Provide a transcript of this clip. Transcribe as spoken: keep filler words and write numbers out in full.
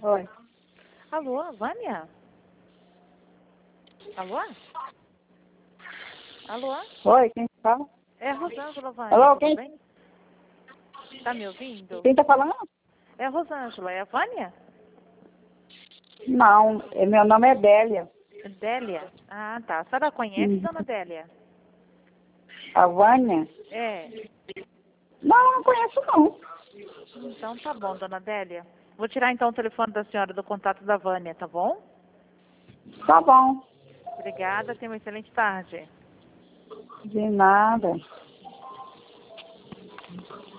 Oi. Alô, Vânia? Alô? Alô? Oi, quem fala? É a Rosângela, Vânia, Alô, tudo quem, bem? Tá me ouvindo? quem tá falando? É a Rosângela, é a Vânia? Não, é- meu nome é Délia. Délia? Ah, tá. A senhora conhece, Uhum. dona Délia? A Vânia? É. Não, não conheço não. Então tá bom, dona Délia. Vou tirar então o telefone da senhora do contato da Vânia, tá bom? Tá bom. Obrigada, tenha uma excelente tarde. De nada.